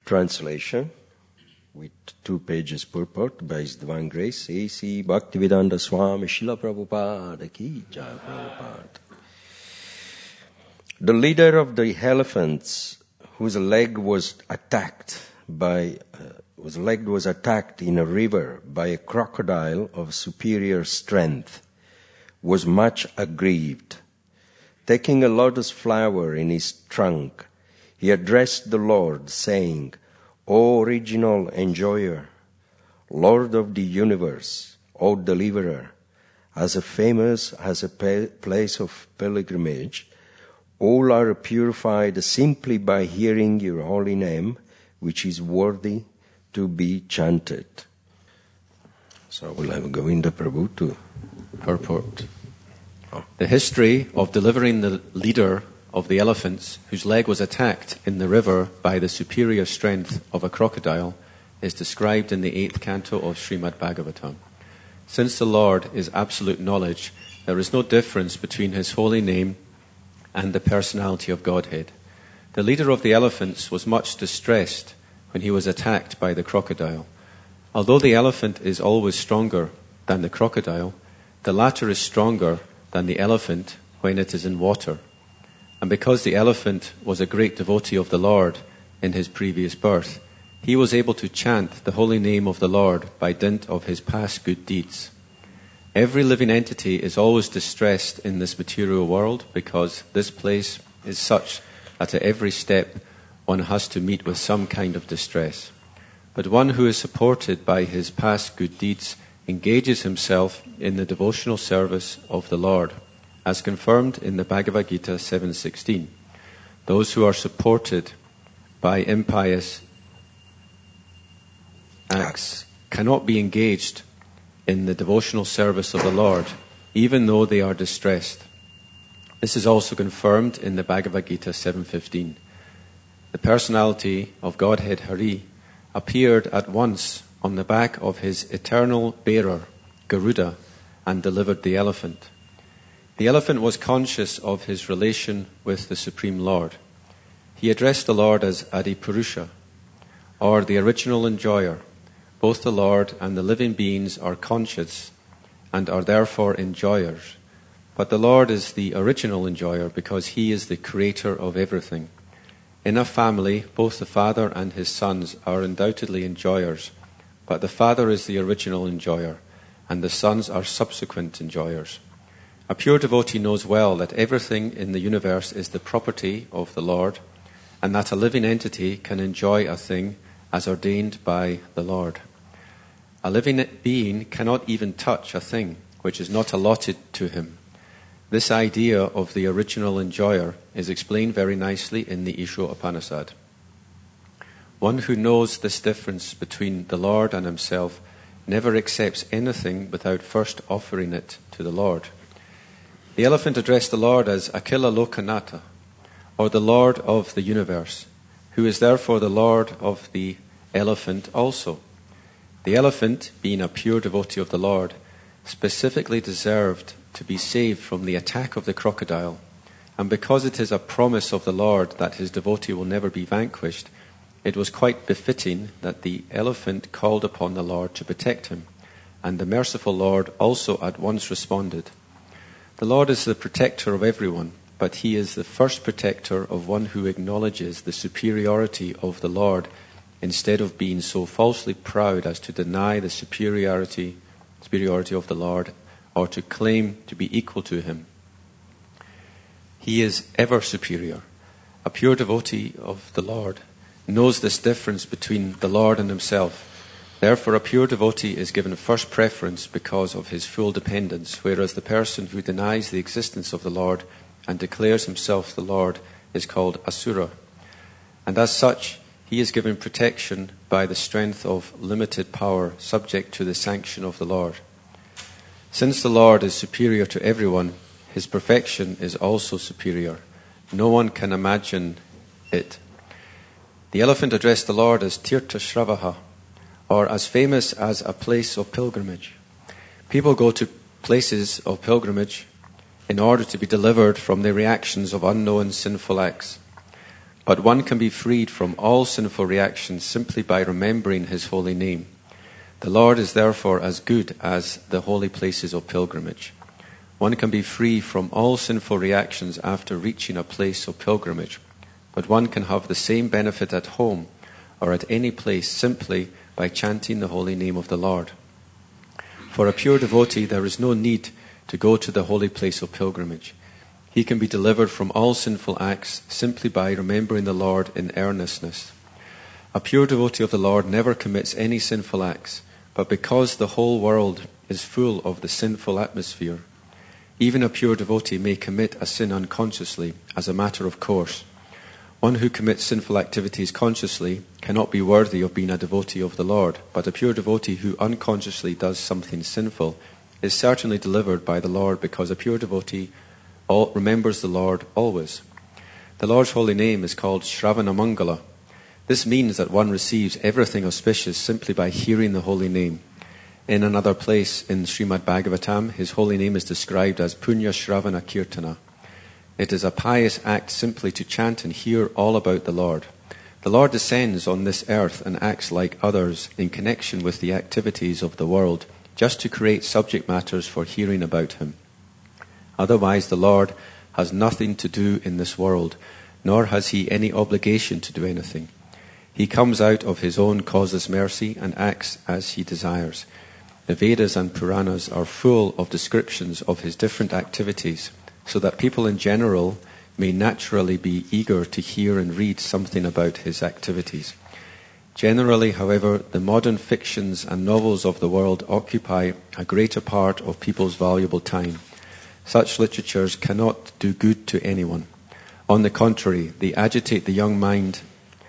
translation with 2 pages purport by His Divine Grace, A.C. Bhaktivedanta Swami Srila Prabhupada Ki Jai Prabhupada. The leader of the elephants, whose leg was attacked in a river by a crocodile of superior strength, was much aggrieved. Taking a lotus flower in his trunk, he addressed the Lord, saying, O original enjoyer, Lord of the universe, O deliverer, as famous as a place of pilgrimage, all are purified simply by hearing your holy name, which is worthy to be chanted. So we'll have Govinda Prabhu to purport. The history of delivering the leader of the elephants, whose leg was attacked in the river by the superior strength of a crocodile, is described in the 8th canto of Srimad Bhagavatam. Since the Lord is absolute knowledge, there is no difference between His holy name and the personality of Godhead. The leader of the elephants was much distressed when he was attacked by the crocodile. Although the elephant is always stronger than the crocodile, the latter is stronger than the elephant when it is in water. And because the elephant was a great devotee of the Lord in his previous birth, he was able to chant the holy name of the Lord by dint of his past good deeds. Every living entity is always distressed in this material world because this place is such that at every step one has to meet with some kind of distress. But one who is supported by his past good deeds engages himself in the devotional service of the Lord, as confirmed in the Bhagavad Gita 7:16. Those who are supported by impious acts cannot be engaged in the devotional service of the Lord, even though they are distressed. This is also confirmed in the Bhagavad Gita 7:15. The personality of Godhead Hari appeared at once on the back of his eternal bearer, Garuda, and delivered the elephant. The elephant was conscious of his relation with the Supreme Lord. He addressed the Lord as Adipurusha, or the original enjoyer. Both the Lord and the living beings are conscious and are therefore enjoyers. But the Lord is the original enjoyer because He is the creator of everything. In a family, both the father and his sons are undoubtedly enjoyers, but the father is the original enjoyer, and the sons are subsequent enjoyers. A pure devotee knows well that everything in the universe is the property of the Lord, and that a living entity can enjoy a thing as ordained by the Lord. A living being cannot even touch a thing which is not allotted to him. This idea of the original enjoyer is explained very nicely in the Isha Upanishad. One who knows this difference between the Lord and himself never accepts anything without first offering it to the Lord. The elephant addressed the Lord as Akhila Lokanatha, or the Lord of the universe, who is therefore the Lord of the elephant also. The elephant, being a pure devotee of the Lord, specifically deserved to be saved from the attack of the crocodile, and because it is a promise of the Lord that his devotee will never be vanquished, it was quite befitting that the elephant called upon the Lord to protect him, and the merciful Lord also at once responded. The Lord is the protector of everyone, but He is the first protector of one who acknowledges the superiority of the Lord instead of being so falsely proud as to deny the superiority of the Lord or to claim to be equal to Him. He is ever superior. A pure devotee of the Lord knows this difference between the Lord and himself. Therefore, a pure devotee is given first preference because of his full dependence, whereas the person who denies the existence of the Lord and declares himself the Lord is called Asura. And as such, he is given protection by the strength of limited power subject to the sanction of the Lord. Since the Lord is superior to everyone, His perfection is also superior. No one can imagine it. The elephant addressed the Lord as Tirtha Shravaha, or as famous as a place of pilgrimage. People go to places of pilgrimage in order to be delivered from the reactions of unknown sinful acts. But one can be freed from all sinful reactions simply by remembering his holy name. The Lord is therefore as good as the holy places of pilgrimage. One can be free from all sinful reactions after reaching a place of pilgrimage, but one can have the same benefit at home or at any place simply by chanting the holy name of the Lord. For a pure devotee, there is no need to go to the holy place of pilgrimage. He can be delivered from all sinful acts simply by remembering the Lord in earnestness. A pure devotee of the Lord never commits any sinful acts, but because the whole world is full of the sinful atmosphere, even a pure devotee may commit a sin unconsciously as a matter of course. One who commits sinful activities consciously cannot be worthy of being a devotee of the Lord, but a pure devotee who unconsciously does something sinful is certainly delivered by the Lord, because a pure devotee remembers the Lord always. The Lord's holy name is called Shravana Mangala. This means that one receives everything auspicious simply by hearing the holy name. In another place in Srimad Bhagavatam, his holy name is described as Punya Shravana Kirtana. It is a pious act simply to chant and hear all about the Lord. The Lord descends on this earth and acts like others in connection with the activities of the world, just to create subject matters for hearing about him. Otherwise, the Lord has nothing to do in this world, nor has he any obligation to do anything. He comes out of his own causeless mercy and acts as he desires. The Vedas and Puranas are full of descriptions of his different activities, so that people in general may naturally be eager to hear and read something about his activities. Generally, however, the modern fictions and novels of the world occupy a greater part of people's valuable time. Such literatures cannot do good to anyone. On the contrary, they agitate the young mind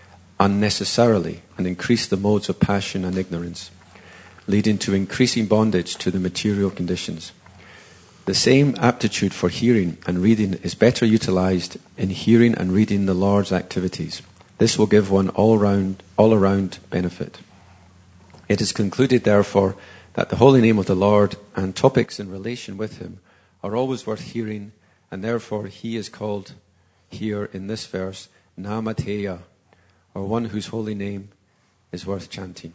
unnecessarily and increase the modes of passion and ignorance, leading to increasing bondage to the material conditions. The same aptitude for hearing and reading is better utilized in hearing and reading the Lord's activities. This will give one all-around benefit. It is concluded, therefore, that the holy name of the Lord and topics in relation with him are always worth hearing, and therefore he is called here in this verse Namateya, or one whose holy name is worth chanting.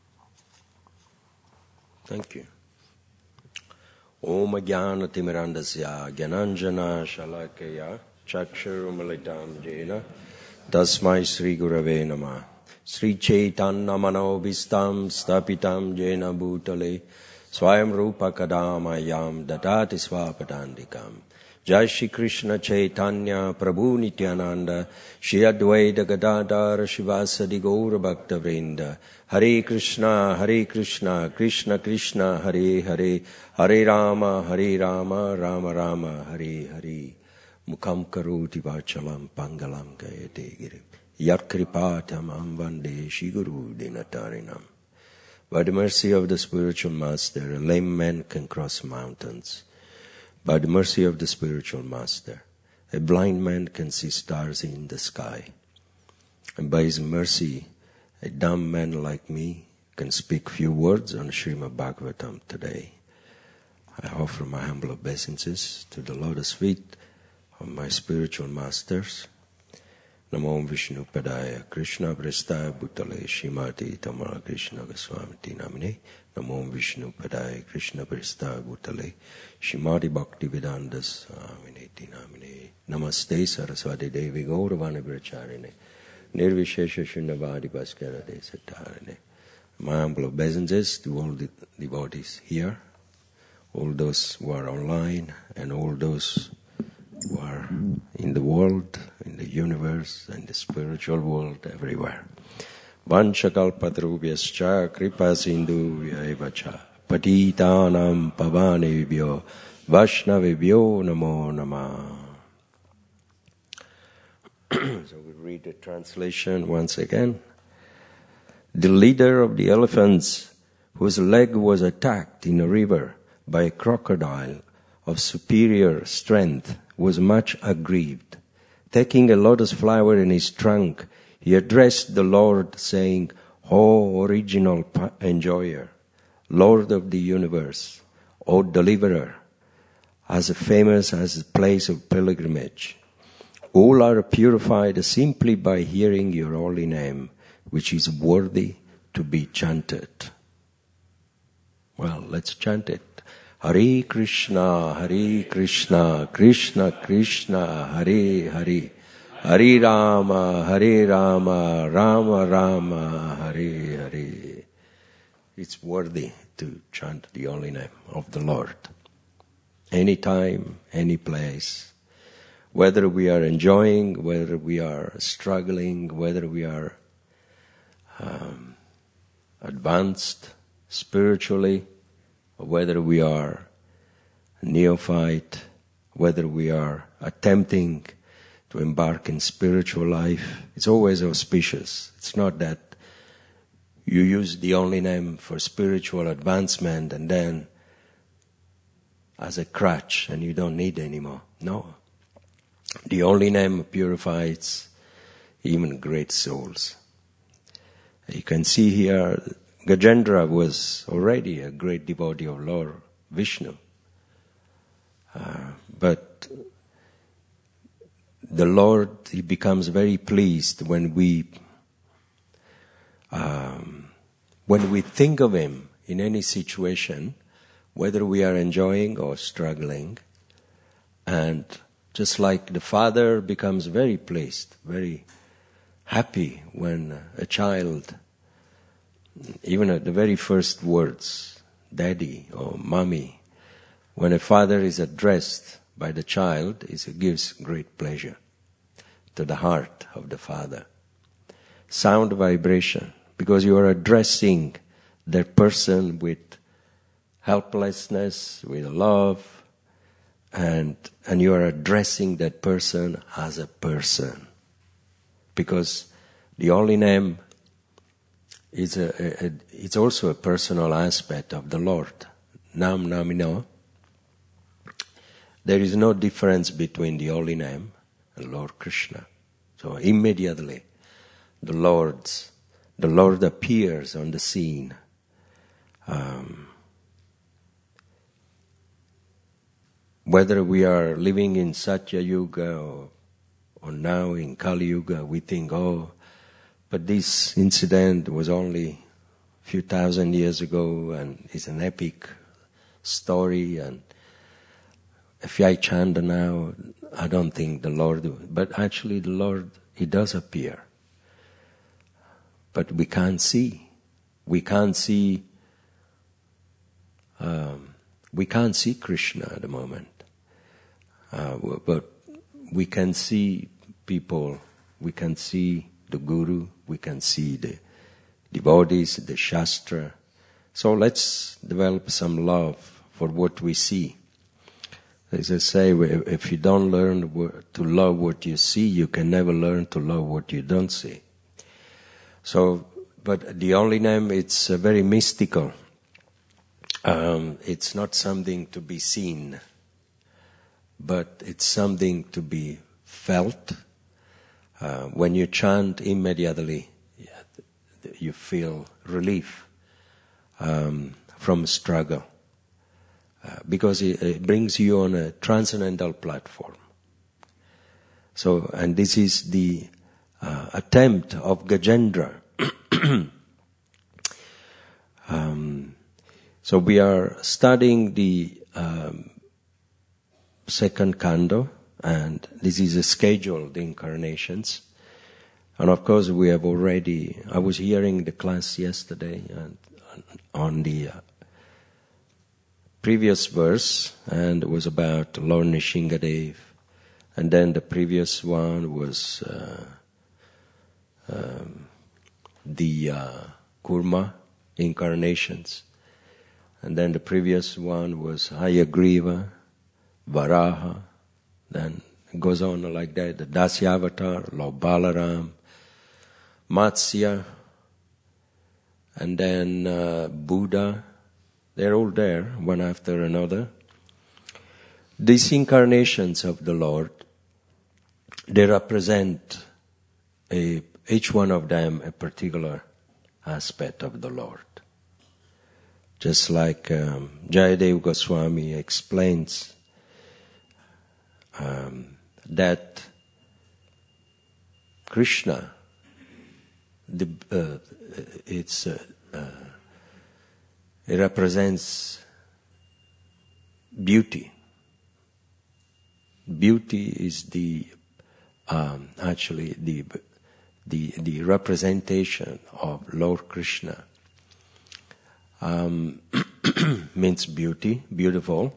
Thank you. Om Jnana Timirandasya Gyananjana Shalakaya Chakshurumalitam Jena Tasmai Sri Gurave Namah Sri Chaitanya Manobhistam Stapitam Jena Bhutale Swayam Rupa Kadamayam Datati Swapadandikam Jai Shri Krishna Chaitanya Prabhu Nityananda Shri Advaita Gadadhar Shivasadi Gaura Bhakta Vrinda Hare Krishna Krishna Krishna Hare Hare Hare Rama Rama Rama Hare Hare Mukham Karoti Vachalam Pangalam Gayate Girim Yat Kripatam Vande Shri Guru Dinatarinam. By the mercy of the spiritual master, a lame man can cross mountains. By the mercy of the spiritual master, a blind man can see stars in the sky. And by his mercy, a dumb man like me can speak few words on Srimad Bhagavatam today. I offer my humble obeisances to the lotus feet of my spiritual masters. Namo Vishnu Padaya Krishna Prestaya Bhutale Shrimati Tamara Krishna Goswamiti Namine. Namo Vishnu Padaya Krishna Prestaya Bhutale Shrimati Bhakti Vedanta Swaminiti Namine. Namaste Saraswati Devi Gauravani Bracharine Nirvishesha Shunyavadi Bhaskara Desatarine. My humble obeisances to all the devotees here, all those who are online, and all those who are in the world, in the universe, in the spiritual world, everywhere. Vanchakalpatarubhyascha kripa sindhuvyaevacha patitanam pavanebhyo vaishnavebhyo namo namah. So we read the translation once again. The leader of the elephants, whose leg was attacked in a river by a crocodile of superior strength, was much aggrieved. Taking a lotus flower in his trunk, he addressed the Lord, saying, O original enjoyer, Lord of the universe, O deliverer, as famous as the place of pilgrimage, all are purified simply by hearing your holy name, which is worthy to be chanted. Well, let's chant it. Hare Krishna, Krishna Krishna, Hare Hare. Hare Rama, Rama Rama, Hare Hare. It's worthy to chant the holy name of the Lord. Anytime, any place. Whether we are enjoying, whether we are struggling, whether we are advanced spiritually, or whether we are neophyte, whether we are attempting to embark in spiritual life, it's always auspicious. It's not that you use the holy name for spiritual advancement and then as a crutch and you don't need anymore. No. The holy name purifies even great souls. You can see here, Gajendra was already a great devotee of Lord Vishnu. But the Lord, He becomes very pleased when we think of Him in any situation, whether we are enjoying or struggling. And just like the father becomes very pleased, very happy when a child, even at the very first words, daddy or mommy, when a father is addressed by the child, it gives great pleasure to the heart of the father. Sound vibration, because you are addressing that person with helplessness, with love, and you are addressing that person as a person. Because the holy name is it's also a personal aspect of the Lord. Nam Namino. There is no difference between the holy name and Lord Krishna. So immediately the Lord appears on the scene. Whether we are living in Satya Yuga or now in Kali Yuga, we think, but this incident was only a few thousand years ago and it's an epic story, and if I chant now, I don't think the Lord, but actually the Lord, He does appear. But we can't see. We can't see Krishna at the moment. But we can see people, we can see the Guru, we can see the devotees, the Shastra. So let's develop some love for what we see. As I say, if you don't learn to love what you see, you can never learn to love what you don't see. So, but the holy name, it's very mystical. It's not something to be seen, but it's something to be felt. When you chant, immediately you feel relief from struggle, because it brings you on a transcendental platform. So, and this is the attempt of Gajendra. So we are studying the second canto, and this is a scheduled incarnations. And of course we have already, I was hearing the class yesterday and on the previous verse, and it was about Lord Nishingadev. And then the previous one was the Kurma incarnations. And then the previous one was Hayagriva, Varaha. Then it goes on like that. The Dasyavatar, Lord Balaram, Matsya, and then Buddha. They're all there, one after another. These incarnations of the Lord, they represent each one of them a particular aspect of the Lord. Just like Jayadev Goswami explains that Krishna, it represents beauty. Beauty is actually the representation of Lord Krishna. Means beauty, beautiful.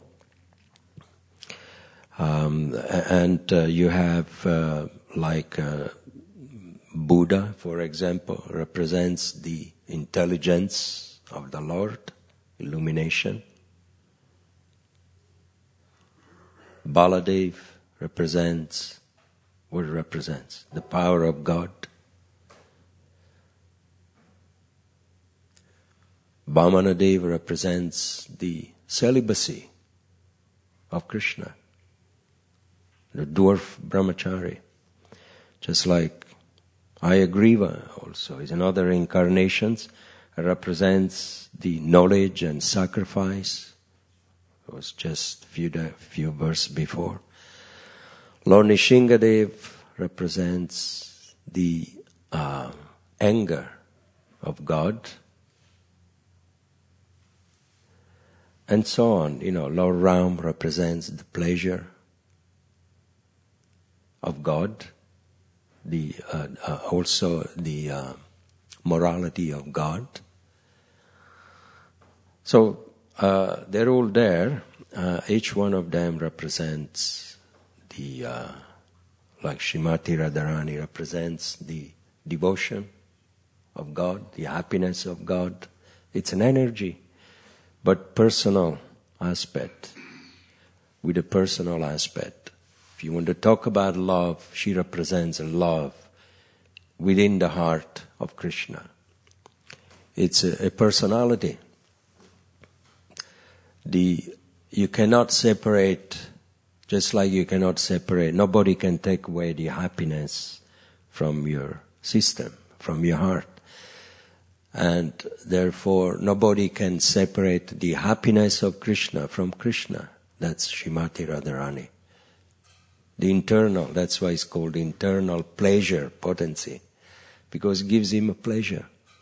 And you have like Buddha, for example, represents the intelligence of the Lord, illumination. Baladev represents what it represents, the power of God. Vamanadev represents the celibacy of Krishna, the dwarf brahmachari. Just like Hayagriva also is another incarnations, represents the knowledge and sacrifice. It was just few verses before. Lord Nishingadev represents the anger of God. And so on. Lord Ram represents the pleasure of God, also the morality of God. So they're all there. Each one of them represents like Srimati Radharani represents the devotion of God, the happiness of God. It's an energy, but personal aspect, with a personal aspect. If you want to talk about love, she represents love within the heart of Krishna. It's a personality. You cannot separate, just like you cannot separate, nobody can take away the happiness from your system, from your heart. And therefore, nobody can separate the happiness of Krishna from Krishna. That's Srimati Radharani. The internal, that's why it's called internal pleasure potency, because it gives him a pleasure.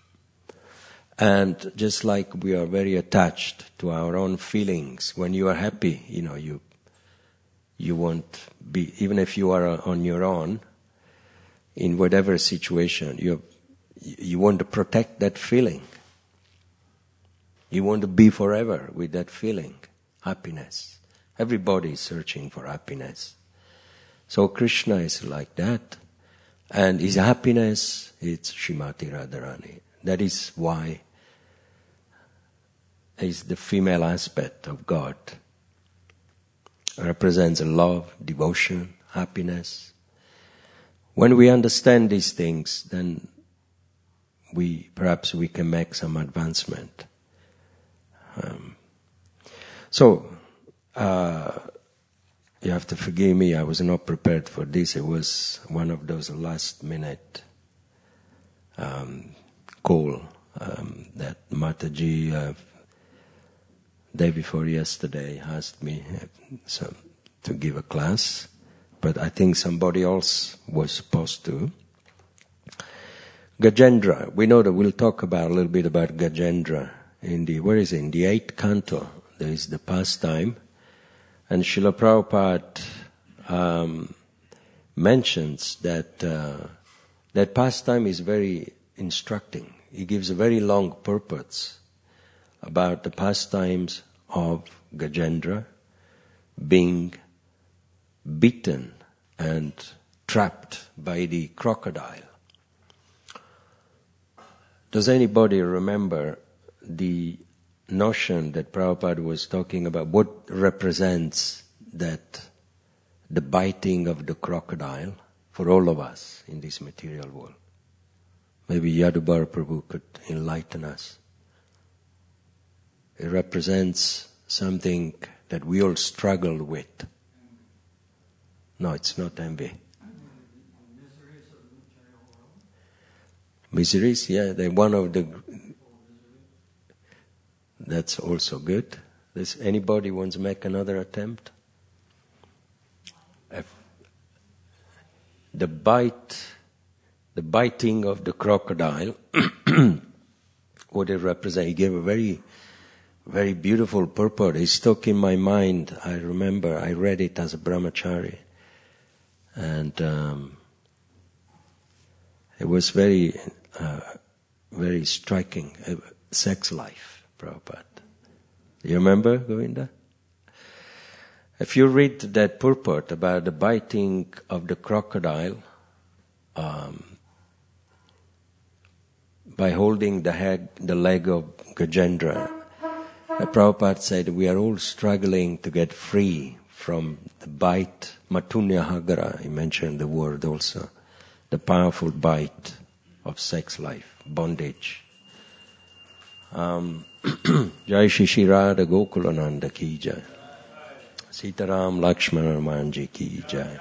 And just like we are very attached to our own feelings, when you are happy, you won't be, even if you are on your own, in whatever situation, you want to protect that feeling. You want to be forever with that feeling, happiness. Everybody is searching for happiness. So Krishna is like that. And his happiness, it's Srimati Radharani. That is why is the female aspect of God. Represents love, devotion, happiness. When we understand these things, then perhaps we can make some advancement. You have to forgive me, I was not prepared for this. It was one of those last minute call that Mataji day before yesterday asked me to give a class, but I think somebody else was supposed to. Gajendra, we know that we'll talk about a little bit about Gajendra in the 8th canto. There is the pastime, and Srila Prabhupada mentions that that pastime is very instructing. He gives a very long purport about the pastimes of Gajendra being beaten and trapped by the crocodile. Does anybody remember the notion that Prabhupada was talking about? What represents that, the biting of the crocodile for all of us in this material world? Maybe Yadubara Prabhu could enlighten us. It represents something that we all struggle with. No, it's not envy. Miseries, yeah, they're one of the. That's also good. Does anybody wants to make another attempt? The bite the biting of the crocodile, what it represents. He gave a very, very beautiful purport. It stuck in my mind. I remember I read it as a brahmachari. And it was very, very striking. Sex life, Prabhupada. You remember, Govinda? If you read that purport about the biting of the crocodile, by holding the leg of Gajendra, Prabhupada said we are all struggling to get free from the bite, Matunya Hagara, he mentioned the word also, the powerful bite of sex life, bondage. Jai Shri Radha Gokulananda ki jai. Sitaram Lakshmana Manji ki jai.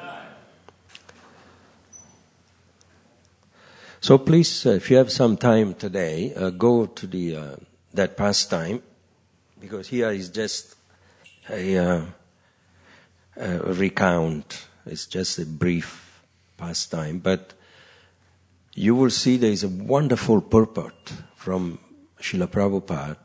So please, if you have some time today, go to the that pastime, because here is just a recount. It's just a brief pastime, but you will see there is a wonderful purport from Srila Prabhupada,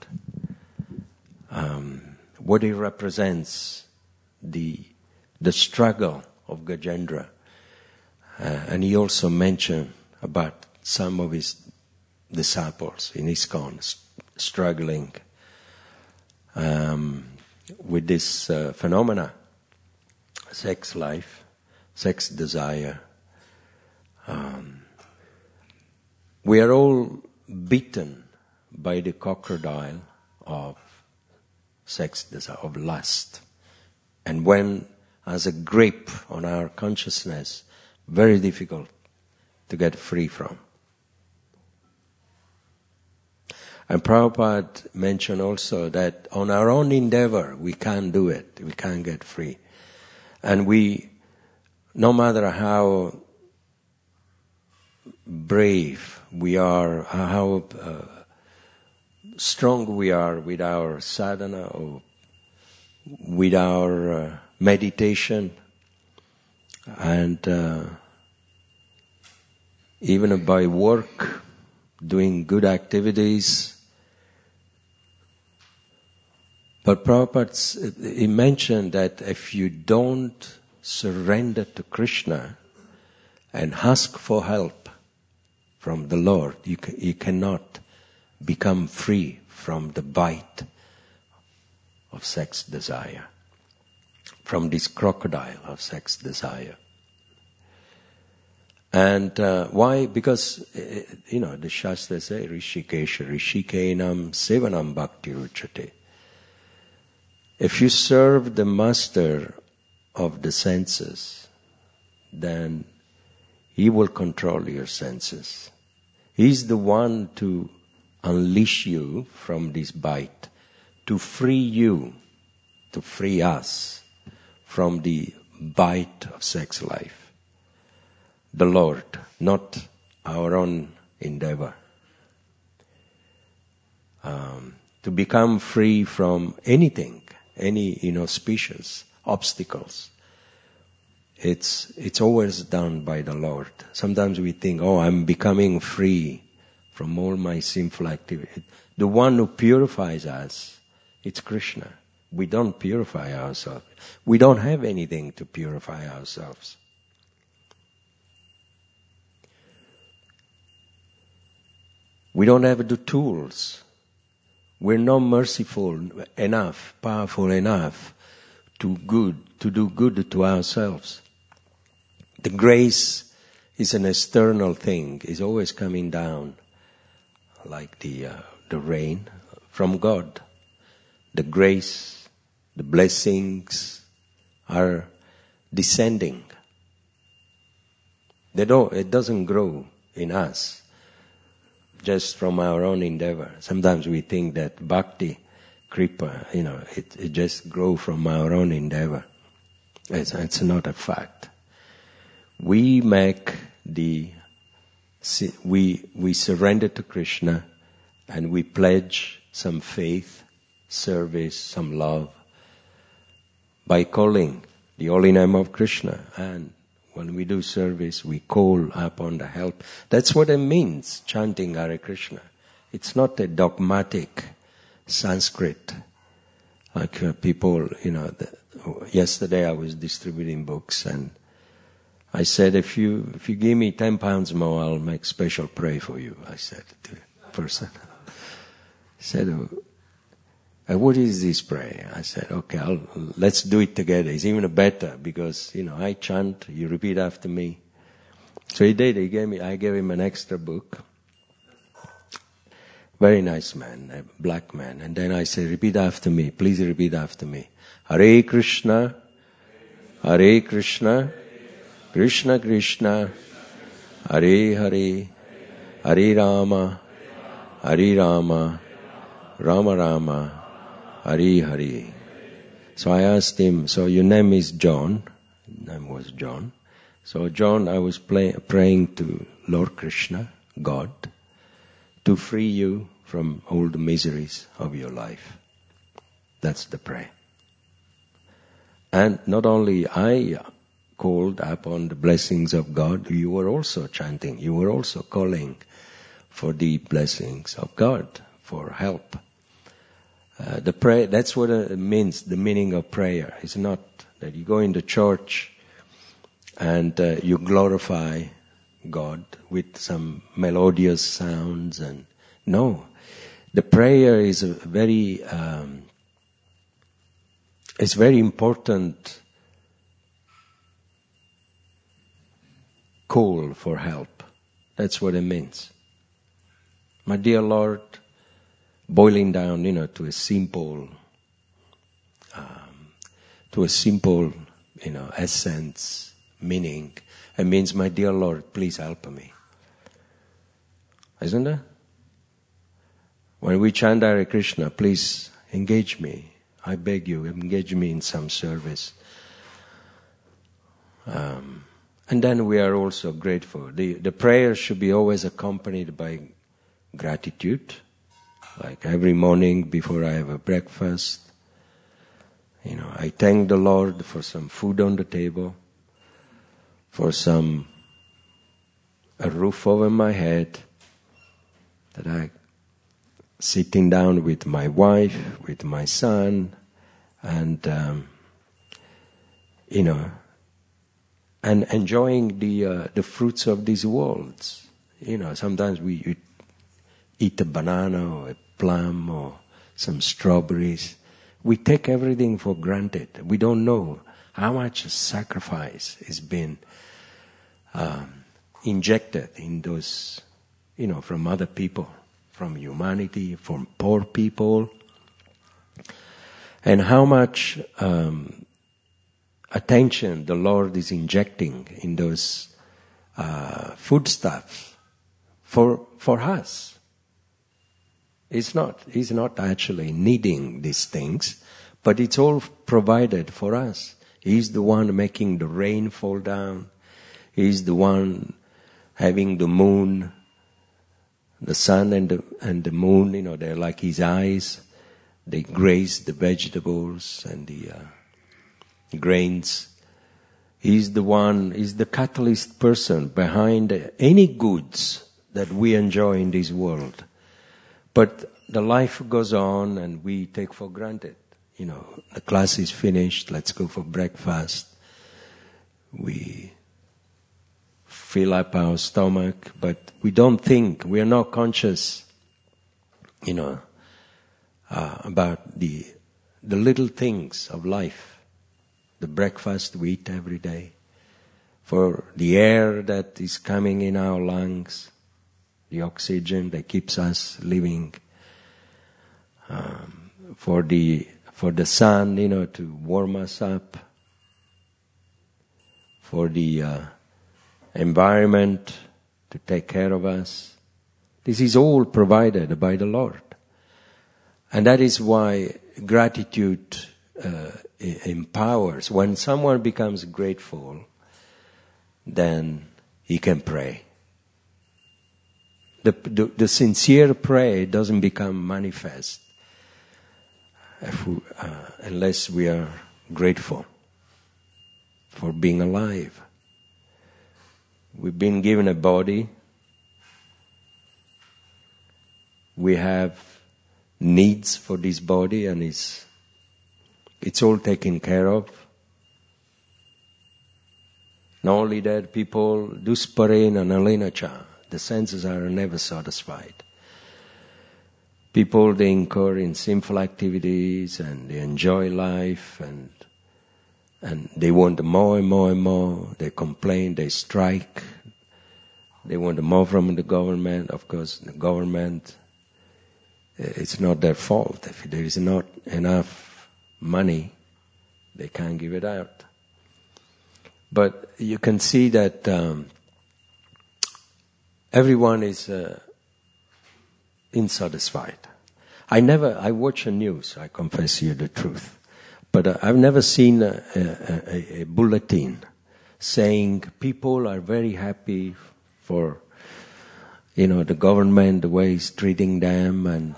what it represents, the struggle of Gajendra. And he also mentioned about some of his disciples in ISKCON struggling with this phenomena, sex life, sex desire. We are all beaten by the crocodile of sex desire, of lust. And when has a grip on our consciousness, very difficult to get free from. And Prabhupada mentioned also that on our own endeavor, we can't do it. We can't get free. And we, no matter how brave we are, how strong we are with our sadhana or with our meditation, and even by work, doing good activities. But Prabhupada, he mentioned that if you don't surrender to Krishna and ask for help from the Lord, you cannot become free from the bite of sex desire, from this crocodile of sex desire. And why? Because, the Shastras say, Rishikesha, Rishikenam Sevanam Bhakti Ruchate. If you serve the master of the senses, then he will control your senses. He's the one to unleash you from this bite, to free you, to free us from the bite of sex life. The Lord, not our own endeavor. To become free from anything, any inauspicious obstacles. It's always done by the Lord. Sometimes we think, I'm becoming free from all my sinful activity. The one who purifies us, it's Krishna. We don't purify ourselves. We don't have anything to purify ourselves. We don't have the tools. We're not merciful enough, powerful enough to do good to ourselves. The grace is an external thing. It's always coming down like the rain from God. The grace, the blessings are descending. It doesn't grow in us just from our own endeavor. Sometimes we think that bhakti, kripa, it just grows from our own endeavor. It's not a fact. We make we surrender to Krishna and we pledge some faith, service, some love by calling the holy name of Krishna. And When we do service, we call upon the help. That's what it means, chanting Hare Krishna. It's not a dogmatic Sanskrit. Like people, yesterday I was distributing books and I said, if you give me 10 pounds more, I'll make special prayer for you, I said to the person. He said, what is this prayer? I said, okay, let's do it together. It's even better because, I chant, you repeat after me. So he did. I gave him an extra book. Very nice man, a black man. And then I said, repeat after me. Please repeat after me. Hare Krishna, Hare Krishna, Krishna Krishna, Hare Hare, Hare Rama, Hare Rama, Rama Rama, Hare Hare. So I asked him, so your name is John. His name was John. So John, I was praying to Lord Krishna, God, to free you from all the miseries of your life. That's the prayer. And not only I called upon the blessings of God, you were also chanting, you were also calling for the blessings of God, for help. The prayer, that's what it means, the meaning of prayer. It's not that you go into church and you glorify God with some melodious sounds and no. The prayer is a very it's very important call for help. That's what it means. My dear Lord, boiling down, to a simple essence, meaning. It means, my dear Lord, please help me. Isn't it? When we chant Hare Krishna, please engage me. I beg you, engage me in some service. And then we are also grateful. The prayer should be always accompanied by gratitude. Like every morning before I have a breakfast, I thank the Lord for some food on the table, for a roof over my head, that I sitting down with my wife, with my son, and and enjoying the fruits of these worlds. Sometimes we eat a banana or a plum or some strawberries. We take everything for granted. We don't know how much sacrifice has been injected in those, from other people, from humanity, from poor people, and how much attention the Lord is injecting in those foodstuffs for us. He's not actually needing these things, but it's all provided for us. He's the one making the rain fall down. He's the one having the moon, the sun and the moon, they're like his eyes. They graze the vegetables and the grains. He's the catalyst person behind any goods that we enjoy in this world. But the life goes on and we take for granted. The class is finished, let's go for breakfast. We fill up our stomach, but we don't think, we are not conscious, about the little things of life. The breakfast we eat every day, for the air that is coming in our lungs, the oxygen that keeps us living, for the sun, to warm us up, for the environment to take care of us. This is all provided by the Lord. And that is why gratitude empowers. When someone becomes grateful, then he can pray. The sincere prayer doesn't become manifest unless we are grateful for being alive. We've been given a body. We have needs for this body, and it's all taken care of. Not only that, people do sparena nalena cha. The senses are never satisfied. People, they incur in sinful activities and they enjoy life and they want more and more and more. They complain, they strike. They want more from the government. Of course, the government, it's not their fault. If there is not enough money, they can't give it out. But you can see that everyone is unsatisfied. I watch the news, I confess you the truth. But I've never seen a bulletin saying people are very happy for, the government, the way it's treating them, and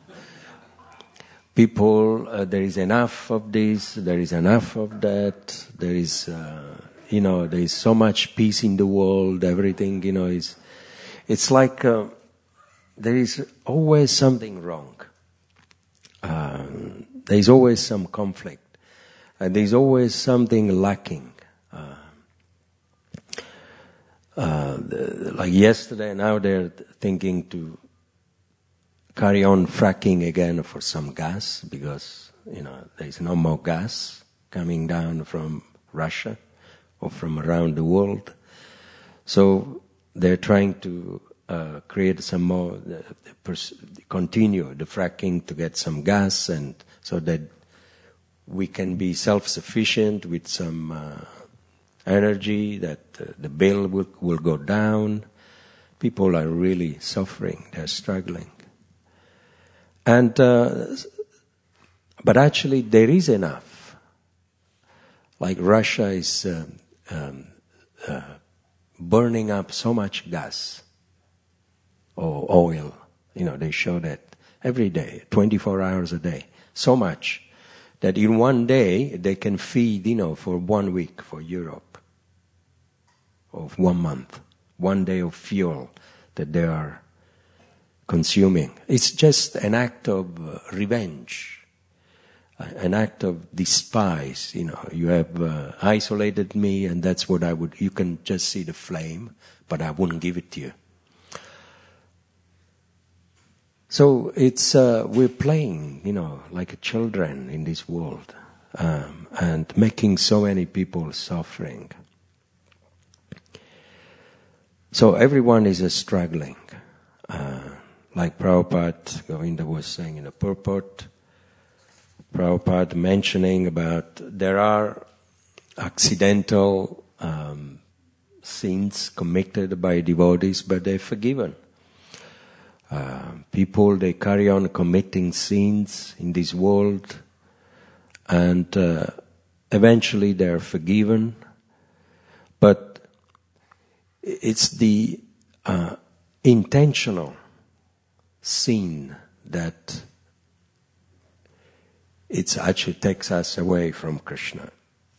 people, there is enough of this, there is enough of that, there is, there is so much peace in the world, everything, it's like there is always something wrong. There is always some conflict. And there is always something lacking. Like yesterday, now they're thinking to carry on fracking again for some gas because, there is no more gas coming down from Russia or from around the world. So they're trying to create some more, continue the fracking to get some gas, and so that we can be self-sufficient with some energy, that the bill will go down. People are really suffering, they're struggling. And but actually there is enough. Like Russia is burning up so much gas or oil. They show that every day, 24 hours a day. So much that in one day they can feed, for 1 week for Europe. Or 1 month. 1 day of fuel that they are consuming. It's just an act of revenge. An act of despise. You have isolated me, and that's what I would. You can just see the flame, but I wouldn't give it to you. So it's we're playing, like children in this world, and making so many people suffering. So everyone is struggling, like Prabhupada, Govinda was saying in the purport. Prabhupada mentioning about there are accidental sins committed by devotees, but they're forgiven. People, they carry on committing sins in this world, and eventually they're forgiven. But it's the intentional sin that it actually takes us away from Krishna.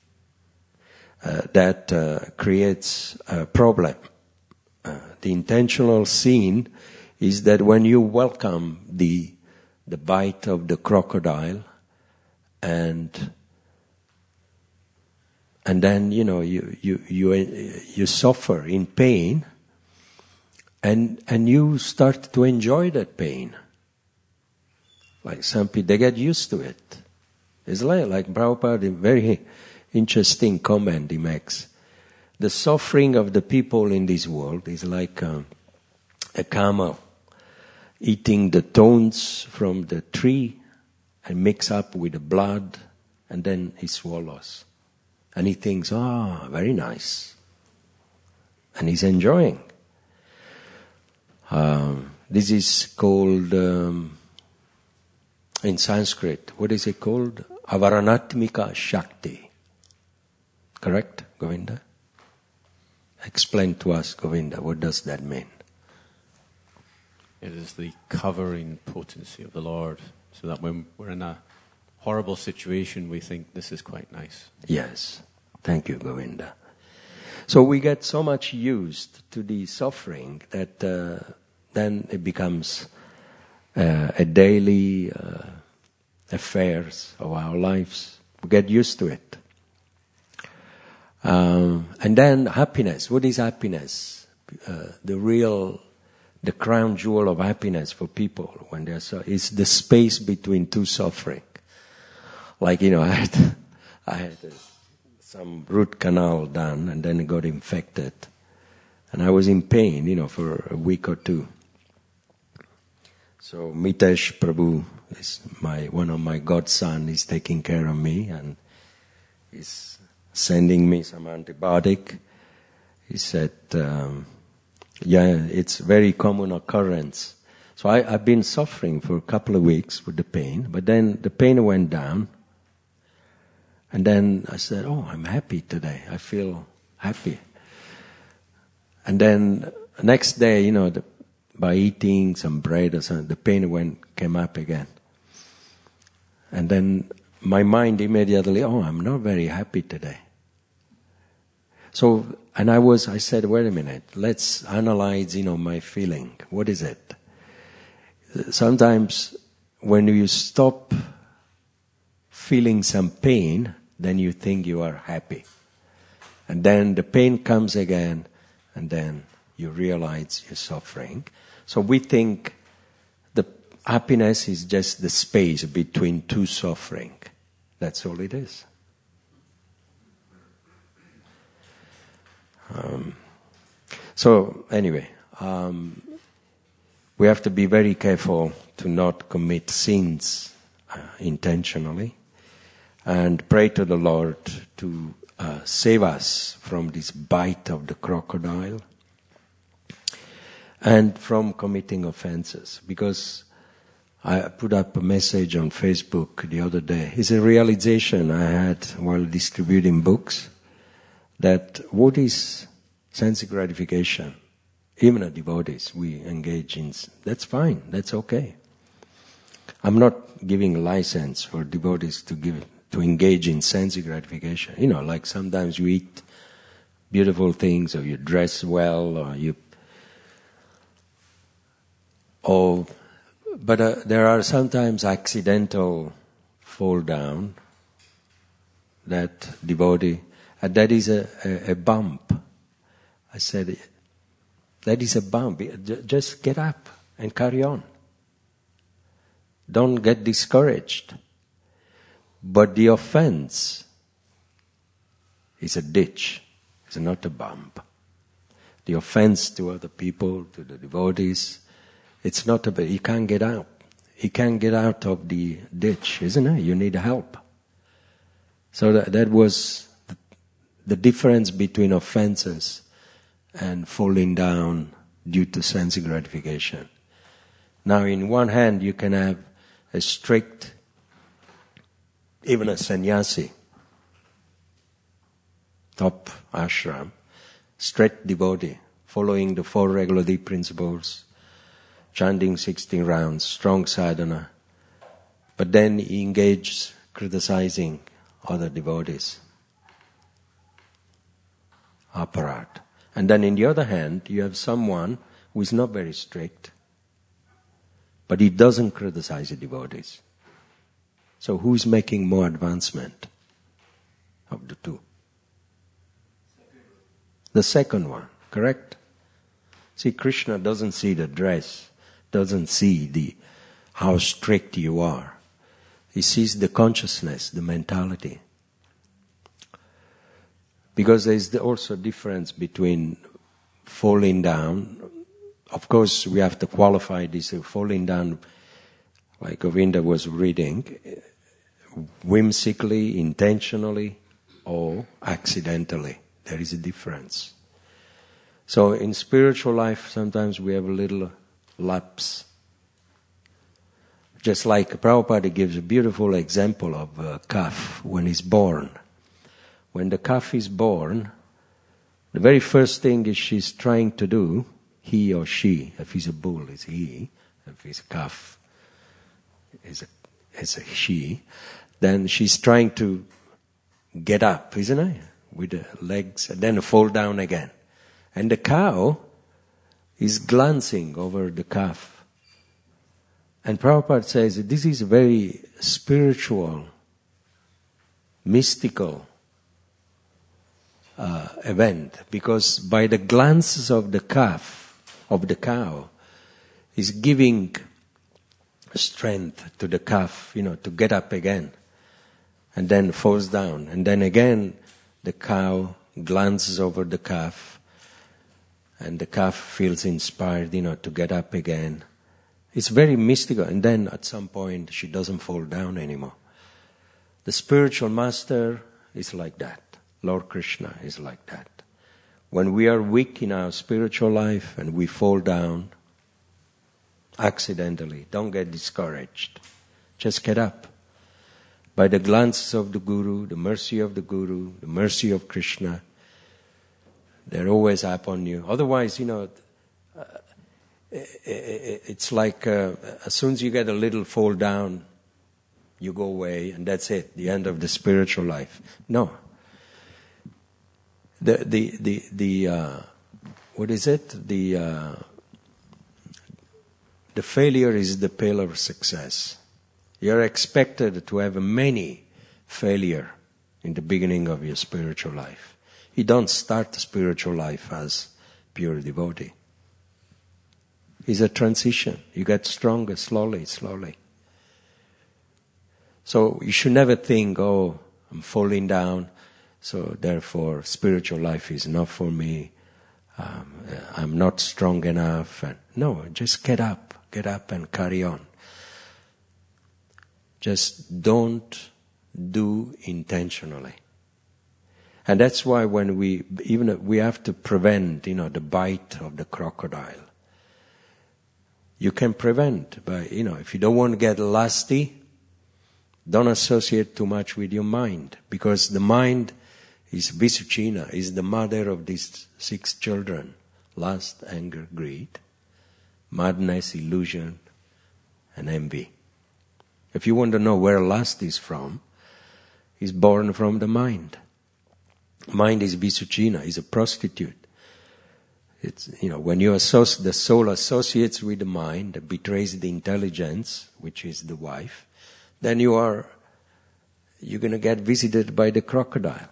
That creates a problem. The intentional sin is that when you welcome the bite of the crocodile, and then you suffer in pain, and you start to enjoy that pain. Like some people, they get used to it. It's like Prabhupada, a very interesting comment he makes. The suffering of the people in this world is like a camel eating the thorns from the tree and mix up with the blood, and then he swallows. And he thinks, very nice. And he's enjoying. This is called, in Sanskrit, what is it called? Avaranatmika Shakti. Correct, Govinda? Explain to us, Govinda, what does that mean? It is the covering potency of the Lord, so that when we're in a horrible situation, we think this is quite nice. Yes. Thank you, Govinda. So we get so much used to the suffering that then it becomes a daily affairs of our lives. We get used to it. And then happiness. What is happiness? The crown jewel of happiness for people when they're is the space between two suffering. Like, I had some root canal done and then it got infected. And I was in pain, for a week or two. So Mitesh Prabhu is one of my godson. He's taking care of me and he's sending me some antibiotic. He said, it's very common occurrence. So I've been suffering for a couple of weeks with the pain, but then the pain went down. And then I said, I'm happy today. I feel happy. And then next day, by eating some bread or something, the pain came up again. And then my mind immediately, I'm not very happy today. So, and I said, wait a minute, let's analyze, my feeling. What is it? Sometimes when you stop feeling some pain, then you think you are happy. And then the pain comes again, and then you realize you're suffering. So we think the happiness is just the space between two suffering. That's all it is. So anyway, we have to be very careful to not commit sins intentionally and pray to the Lord to save us from this bite of the crocodile and from committing offenses. Because I put up a message on Facebook the other day. It's a realization I had while distributing books that what is sense gratification? Even as devotees, we engage in, that's fine, that's okay. I'm not giving license for devotees to engage in sense gratification. Like sometimes you eat beautiful things, or you dress well, but there are sometimes accidental fall down that devotee, and that is a bump. I said, that is a bump. Just get up and carry on. Don't get discouraged. But the offense is a ditch. It's not a bump. The offense to other people, to the devotees, it's not a bit. You can't get out. You can't get out of the ditch, isn't it? You need help. So that was the difference between offenses and falling down due to sense gratification. Now, in one hand, you can have a strict, even a sannyasi, top ashram, strict devotee, following the 4 regular deep principles, chanting 16 rounds, strong sadhana, but then he engages criticizing other devotees. Aparat. And then in the other hand, you have someone who is not very strict, but he doesn't criticize the devotees. So who is making more advancement of the two? The second one, correct? See, Krishna doesn't see the dress, doesn't see how strict you are. He sees the consciousness, the mentality. Because there is also a difference between falling down. Of course, we have to qualify this. Falling down, like Govinda was reading, whimsically, intentionally, or accidentally. There is a difference. So in spiritual life, sometimes we have a little lapse. Just like Prabhupada gives a beautiful example of a calf when it's born. When the calf is born, the very first thing she's trying to do, he or she, if he's a bull, it's he, if he's a calf, it's a she, then she's trying to get up, isn't it? with the legs, and then fall down again. And the cow is glancing over the calf. And Prabhupada says this is a very spiritual, mystical event, because by the glances of the calf, of the cow, is giving strength to the calf, to get up again, and then falls down. And then again, the cow glances over the calf, and the calf feels inspired, to get up again. It's very mystical. And then at some point, she doesn't fall down anymore. The spiritual master is like that. Lord Krishna is like that. When we are weak in our spiritual life and we fall down accidentally, don't get discouraged. Just get up. By the glances of the Guru, the mercy of the Guru, the mercy of Krishna, they're always upon you. Otherwise, it's like as soon as you get a little fall down, you go away, and that's it, the end of the spiritual life. No. What is it? The failure is the pillar of success. You're expected to have many failure in the beginning of your spiritual life. You don't start the spiritual life as pure devotee. It's a transition. You get stronger slowly. So you should never think, I'm falling down, so therefore spiritual life is not for me. I'm not strong enough. No, just get up and carry on. Just don't do intentionally. And that's why when we have to prevent, the bite of the crocodile. You can prevent by, if you don't want to get lusty, don't associate too much with your mind, because the mind is Visuchina, is the mother of these 6 children: lust, anger, greed, madness, illusion, and envy. If you want to know where lust is from, it's born from the mind. Mind is Visuchina, is a prostitute. It's, when the soul associates with the mind, that betrays the intelligence, which is the wife, then you're going to get visited by the crocodile.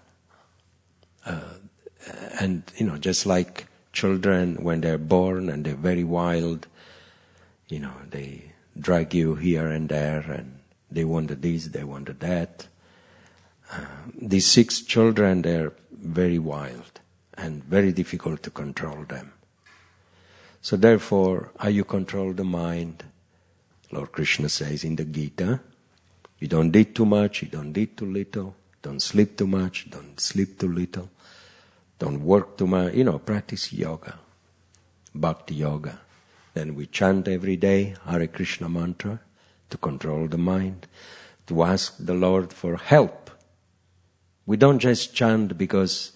And, just like children, when they're born and they're very wild, they drag you here and there, and they wanted this, they wanted that. These 6 children, they're very wild and very difficult to control them. So therefore, how you control the mind? Lord Krishna says in the Gita, you don't eat too much, you don't eat too little, don't sleep too much, don't sleep too little, don't work too much, practice yoga, bhakti yoga. Then we chant every day Hare Krishna mantra to control the mind, to ask the Lord for help. We don't just chant because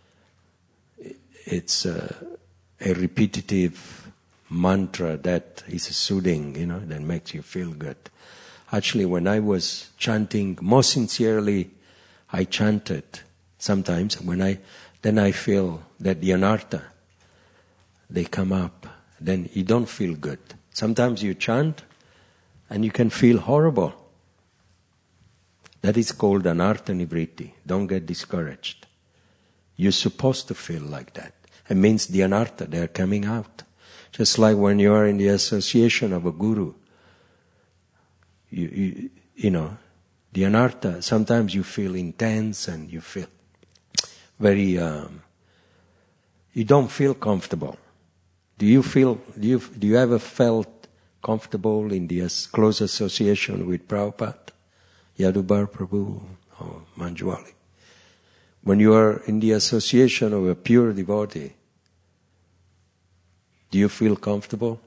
it's a repetitive mantra that is soothing, that makes you feel good. Actually, when I was chanting, most sincerely, I chanted sometimes. Then I feel that the anartha, they come up. Then you don't feel good. Sometimes you chant and you can feel horrible. That is called anartha nivritti. Don't get discouraged. You're supposed to feel like that. It means the anartha, they're coming out. Just like when you are in the association of a guru. The anartha, sometimes you feel intense and you feel very, you don't feel comfortable. Do you ever felt comfortable in the close association with Prabhupada, Yadubar Prabhu, or Manjuali? When you are in the association of a pure devotee, do you feel comfortable?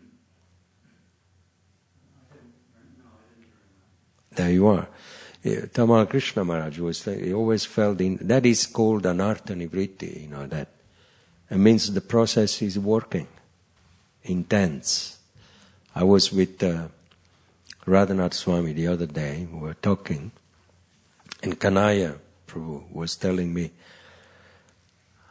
There you are. Tamal Krishna Maharaj he always felt that is called anartha nivritti, that. It means the process is working, intense. I was with Radhanath Swami the other day, we were talking, and Kanaya Prabhu was telling me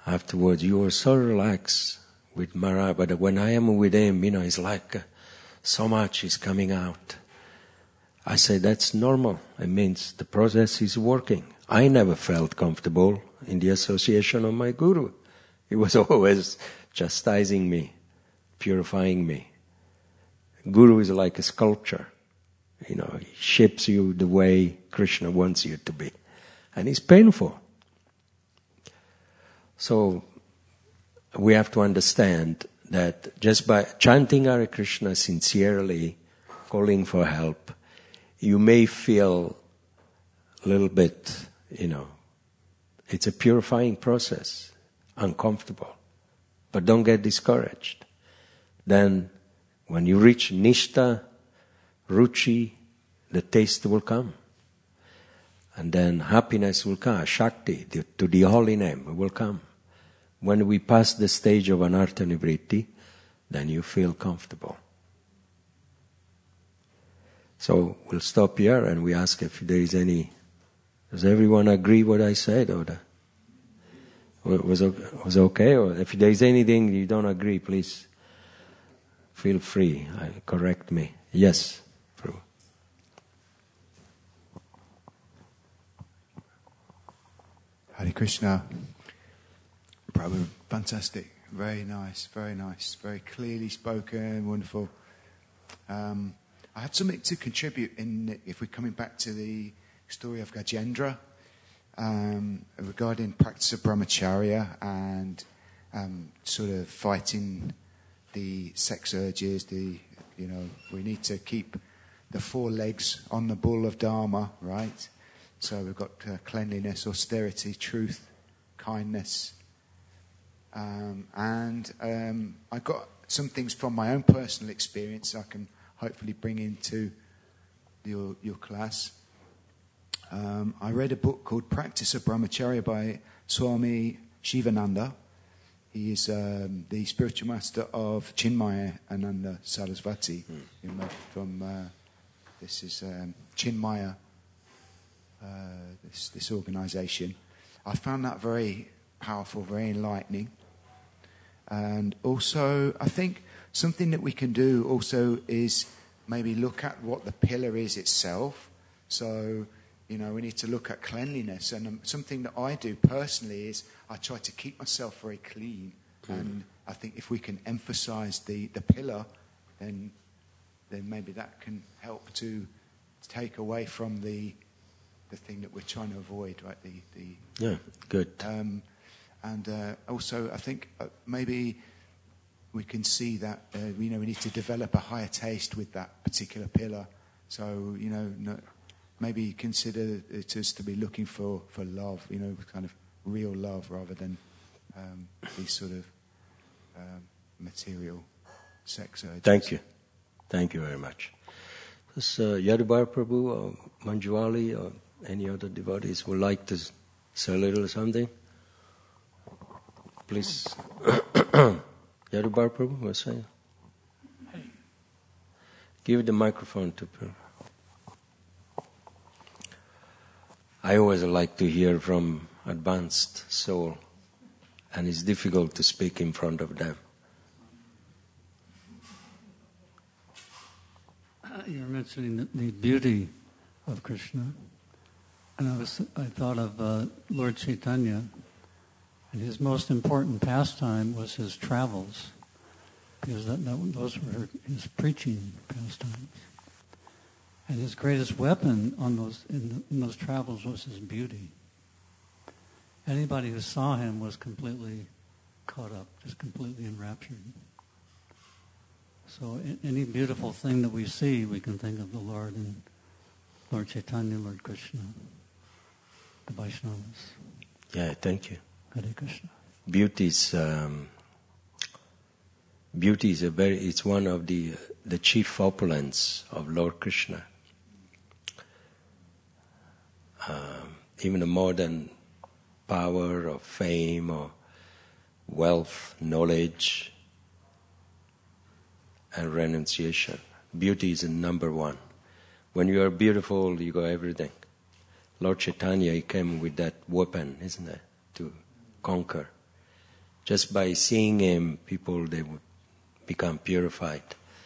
afterwards, you were so relaxed with Maharaj, but when I am with him, it's like so much is coming out. I say, that's normal. It means the process is working. I never felt comfortable in the association of my guru. He was always chastising me, purifying me. Guru is like a sculpture. He shapes you the way Krishna wants you to be. And it's painful. So we have to understand that just by chanting Hare Krishna sincerely, calling for help, you may feel a little bit, it's a purifying process, uncomfortable. But don't get discouraged. Then when you reach Nishta, Ruchi, the taste will come. And then happiness will come, Shakti, to the holy name will come. When we pass the stage of Anartha Nivritti, then you feel comfortable. So we'll stop here and we ask if there is any. Does everyone agree what I said, or was okay? Or if there is anything you don't agree, please feel free. Correct me. Yes, Prabhu. Hare Krishna. Prabhu, fantastic. Very nice, very clearly spoken, wonderful. I had something to contribute if we're coming back to the story of Gajendra, regarding practice of brahmacharya and sort of fighting the sex urges. We need to keep the four legs on the bull of Dharma, right? So we've got cleanliness, austerity, truth, kindness. And I got some things from my own personal experience I can hopefully bring into your class. I read a book called Practice of Brahmacharya by Swami Shivananda. He is the spiritual master of Chinmaya Ananda Sarasvati. This is Chinmaya, this organisation. I found that very powerful, very enlightening. And also, I think something that we can do also is maybe look at what the pillar is itself. So, we need to look at cleanliness. And something that I do personally is I try to keep myself very clean. And I think if we can emphasize the pillar, then maybe that can help to take away from the thing that we're trying to avoid, right? Yeah, good. And also, I think maybe we can see that we need to develop a higher taste with that particular pillar. So maybe consider it as to be looking for love, kind of real love, rather than these sort of material sex urges. Thank you very much. Does Yadubar Prabhu or Manjuali or any other devotees would like to say a little something? Please. Yadubar Prabhu was saying. Give the microphone to Prabhu. I always like to hear from advanced soul, and it's difficult to speak in front of them. You were mentioning the beauty of Krishna, and I thought of Lord Chaitanya, and his most important pastime was his travels, because those were his preaching pastimes. And his greatest weapon in those travels was his beauty. Anybody who saw him was completely caught up, just completely enraptured. So any beautiful thing that we see, we can think of the Lord and Lord Chaitanya, Lord Krishna, the Vaishnavas. Yeah, thank you. Hare Krishna. Beauty is it's one of the chief opulence of Lord Krishna. Even more than power or fame or wealth, knowledge, and renunciation. Beauty is number one. When you are beautiful, you got everything. Lord Chaitanya, he came with that weapon, isn't it, to conquer. Just by seeing him, people, they would become purified.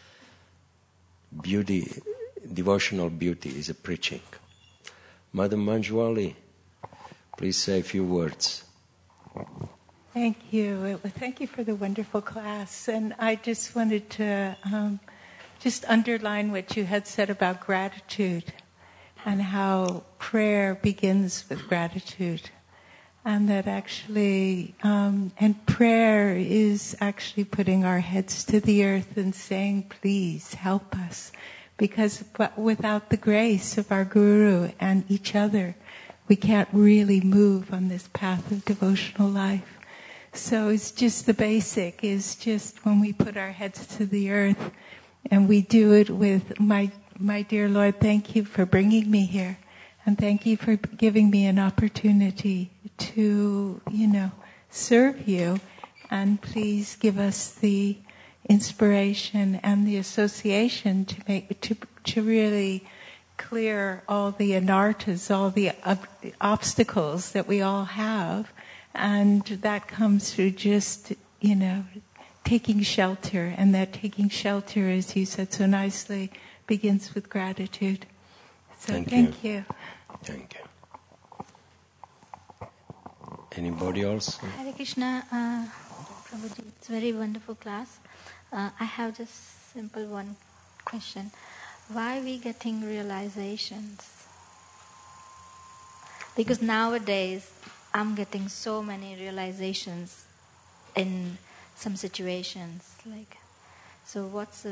Beauty, devotional beauty is a preaching. Mother Manjwali, please say a few words. Thank you. Thank you for the wonderful class. And I just wanted to just underline what you had said about gratitude and how prayer begins with gratitude. And that actually, and prayer is actually putting our heads to the earth and saying, please help us. Because without the grace of our Guru and each other, we can't really move on this path of devotional life. So it's just the basic, is just when we put our heads to the earth and we do it with, my dear Lord, thank you for bringing me here. And thank you for giving me an opportunity to, serve you. And please give us the inspiration and the association to really clear all the anarthas, all the obstacles that we all have. And that comes through just, taking shelter. And that taking shelter, as you said so nicely, begins with gratitude. So thank you. Thank you. Anybody else? Hare Krishna, Prabhuji, it's a very wonderful class. I have just simple one question. Why are we getting realizations? Because nowadays, I'm getting so many realizations in some situations. So what's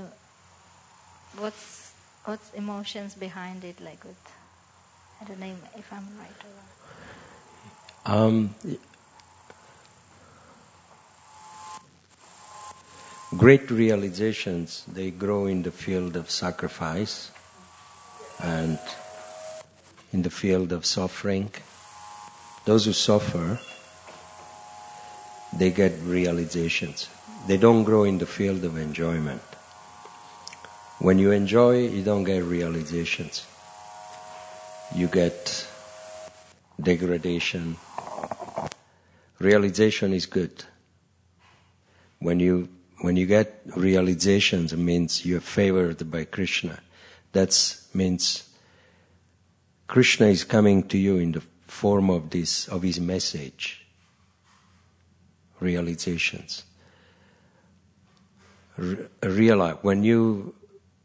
emotions behind it? I don't know if I'm right or wrong. Great realizations, they grow in the field of sacrifice and in the field of suffering. Those who suffer, they get realizations. They don't grow in the field of enjoyment. When you enjoy, you don't get realizations. You get degradation. Realization is good. When you get realizations, it means you're favored by Krishna. That means Krishna is coming to you in the form of his message. Realizations. Realize when you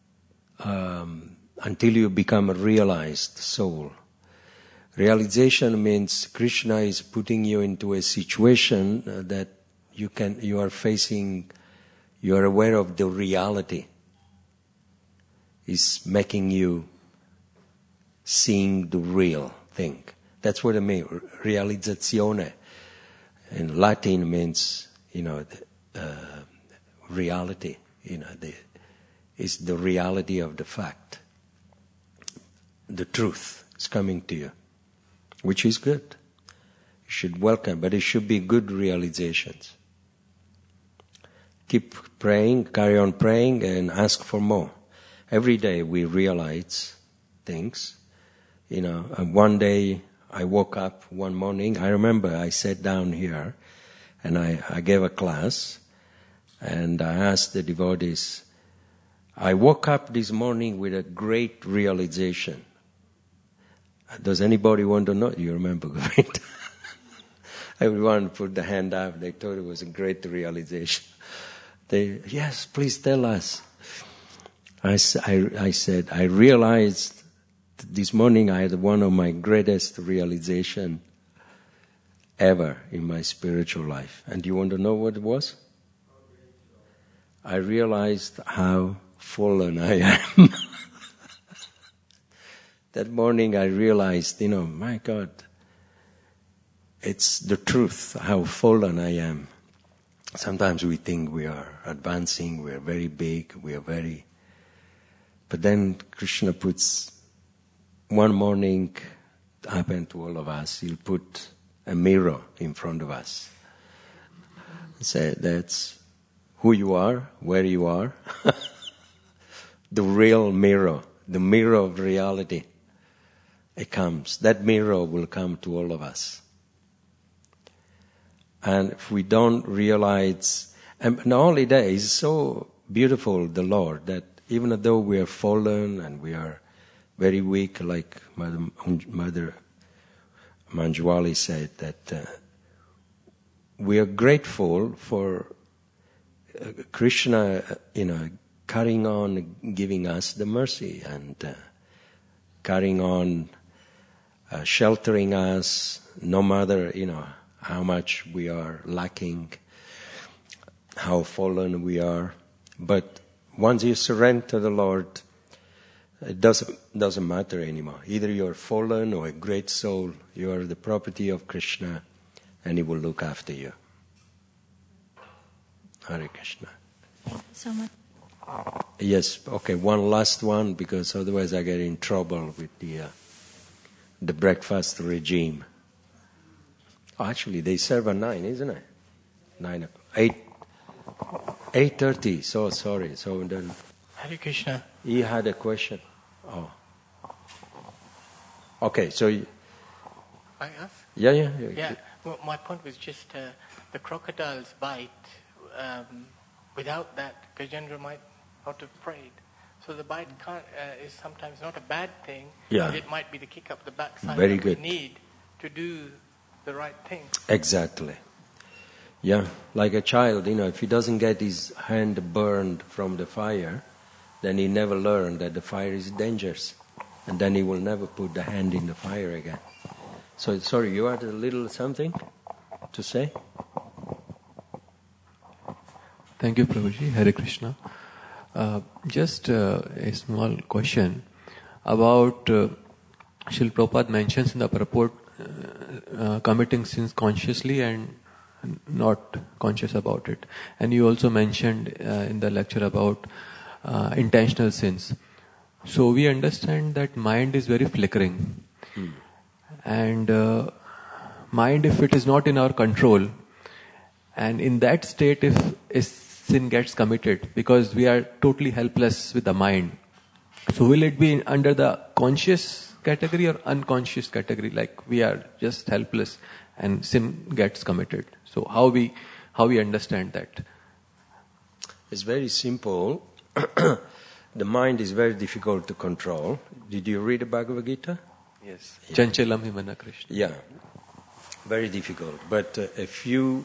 until you become a realized soul. Realization means Krishna is putting you into a situation that you are facing. You are aware of the reality. Is making you seeing the real thing. That's what I mean. Realizzazione in Latin means, reality. Is the reality of the fact. The truth is coming to you, which is good. You should welcome, but it should be good realizations. Keep praying, carry on praying, and ask for more. Every day we realize things. And one day I woke up one morning. I remember I sat down here and I gave a class and I asked the devotees, I woke up this morning with a great realization. Does anybody want to know? You remember, right? Everyone put the hand up. They thought it was a great realization. Yes, please tell us. I said, I realized this morning I had one of my greatest realization ever in my spiritual life. And you want to know what it was? I realized how fallen I am. That morning I realized, my God, it's the truth, how fallen I am. Sometimes we think we are advancing, we are very big, but then Krishna puts, one morning, it happened to all of us, he'll put a mirror in front of us. Say, that's who you are, where you are. The real mirror, the mirror of reality. It comes. That mirror will come to all of us. And if we don't realize, and not only that, He's so beautiful, the Lord, that even though we are fallen and we are very weak, like Mother Manjwali said, that we are grateful for Krishna, carrying on giving us the mercy and carrying on sheltering us, no matter, how much we are lacking, how fallen we are. But once you surrender to the Lord, it doesn't matter anymore. Either you're fallen or a great soul, you are the property of Krishna, and He will look after you. Hare Krishna. Thank you so much. Yes, okay, one last one, because otherwise I get in trouble with the breakfast regime. Oh, actually, they serve at 9, isn't it? 8:30. So sorry. So then, Hare Krishna. He had a question. Oh, okay. So, I ask? yeah. Yeah. Well, my point was just the crocodile's bite. Without that, Gajendra might not have prayed. So the bite is sometimes not a bad thing. Yeah. But it might be the kick up the backside Very that good. we need to do the right thing. Exactly. Yeah, like a child, if he doesn't get his hand burned from the fire, then he never learned that the fire is dangerous. And then he will never put the hand in the fire again. So, sorry, you had a little something to say? Thank you, Prabhuji. Hare Krishna. Just a small question about Srila Prabhupada mentions in the purport committing sins consciously and not conscious about it. And you also mentioned in the lecture about intentional sins. So we understand that mind is very flickering. And mind, if it is not in our control, and in that state, if a sin gets committed, because we are totally helpless with the mind, so will it be under the conscious category or unconscious category? Like we are just helpless and sin gets committed. So how we understand that? It's very simple. The mind is very difficult to control. Did you read the Bhagavad Gita? Yes. Chanchalam hi mana Krishna. Yeah, very difficult. But if you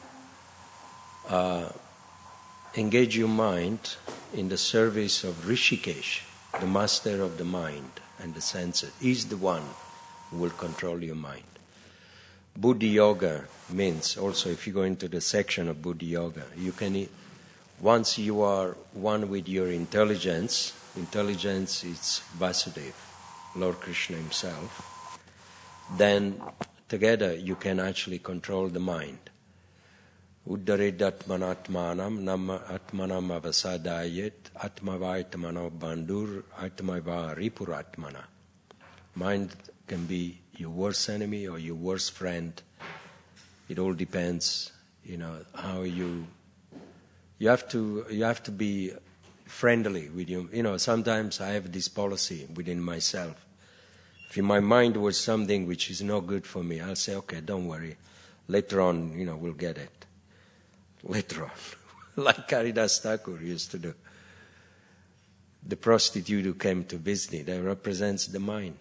engage your mind in the service of Rishikesh, the master of the mind and the senses, he's the one who will control your mind. Buddhi Yoga means also, if you go into the section of Buddhi Yoga, you can, once you are one with your intelligence is Vasudeva, Lord Krishna himself, then together you can actually control the mind. Uddared atmanatmanam nama atmanam avasadayet atmavaitmano bandur atmava ripuratmana. Mind can be your worst enemy or your worst friend. It all depends, how you have to be friendly with you. Sometimes I have this policy within myself. If my mind was something which is no good for me, I'll say, okay, don't worry. Later on, we'll get it. Later on. Like Haridas Thakur used to do. The prostitute who came to visit, that represents the mind.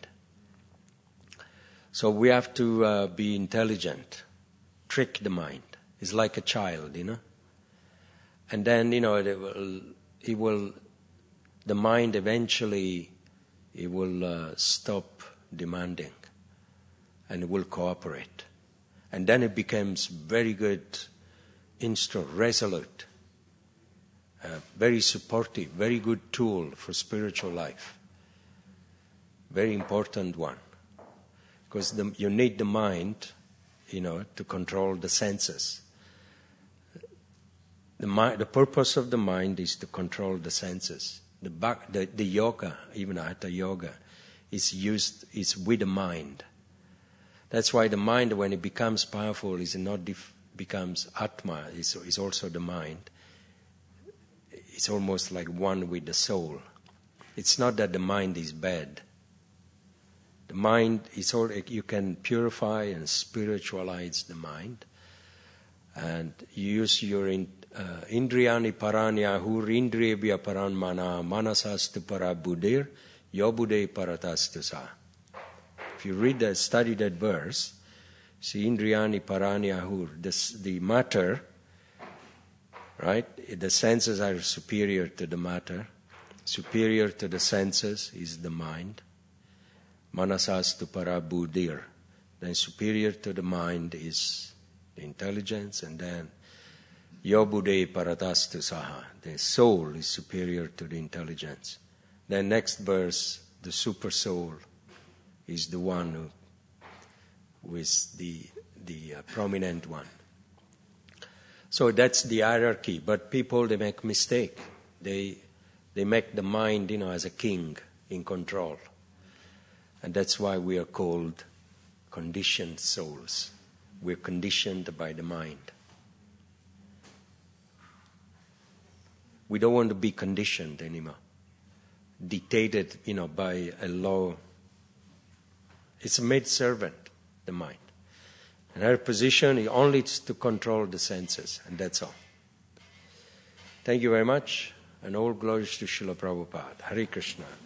So we have to be intelligent, trick the mind. It's like a child, And then, the mind eventually, it will stop demanding and it will cooperate. And then it becomes very good instrument, resolute, very supportive, very good tool for spiritual life. Very important one. Because you need the mind, to control the senses. The purpose of the mind is to control the senses. The yoga, even Hatha yoga, is with the mind. That's why the mind, when it becomes powerful, becomes Atma, is also the mind. It's almost like one with the soul. It's not that the mind is bad. The mind is all, you can purify and spiritualize the mind. And you use your indriyani paranyahur, indriyabhya paran mana, manasastu para buddhir, yobuddhe paratastu sa. If you read that, study that verse, see indriyani paranyahur, the matter, right? The senses are superior to the matter. Superior to the senses is the mind. Manasastu para buddhir. Then superior to the mind is the intelligence, and then yobuddhe paratastu saha. The soul is superior to the intelligence. Then next verse, the super soul is the one who is the prominent one. So that's the hierarchy. But people, they make mistake. They make the mind, as a king in control. And that's why we are called conditioned souls. We're conditioned by the mind. We don't want to be conditioned anymore. Dictated, by a law. It's a maid servant, the mind. And her position is only to control the senses, and that's all. Thank you very much, and all glories to Srila Prabhupada. Hare Krishna.